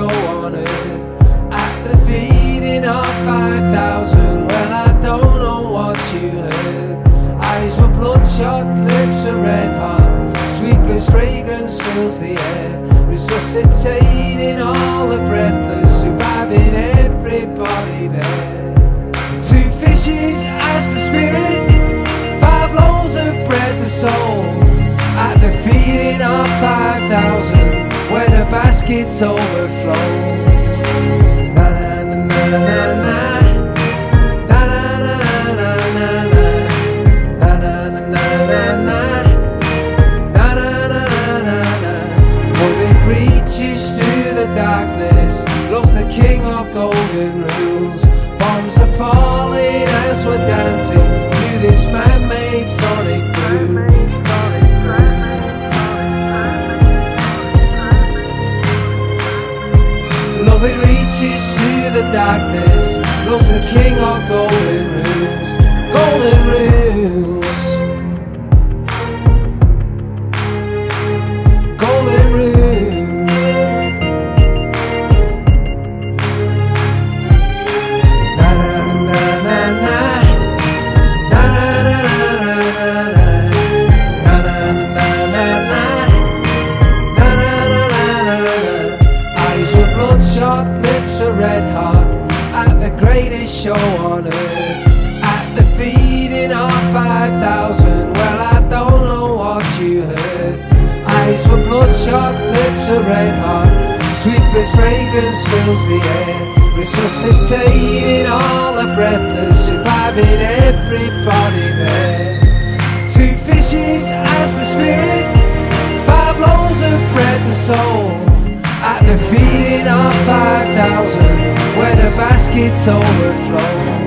show on earth. At the feeding of 5,000. Well, I don't know what you heard. Eyes were bloodshot, lips were red hot. Sweetless fragrance fills the air, resuscitating all the breathless, reviving everybody there. 2 fishes as the spirit, 5 loaves of bread the soul. At the feeding of 5,000, where the baskets overflow. Na na na na na na. Darkness loves the king of golden rules. Bombs are falling as we're dancing to this man-made sonic boom. Love it reaches to the darkness, loves the king of golden rules. Golden rules. Golden rules. Bloodshot, lips are red hot. At the greatest show on earth. At the feeding of 5,000. Well, I don't know what you heard. Eyes were bloodshot, lips are red hot. Sweetless fragrance fills the air, resuscitating all the breathless, reviving everybody there. 2 fishes as the spirit, 5 loaves of bread the soul. At the feeding of 5,000, where the baskets overflow.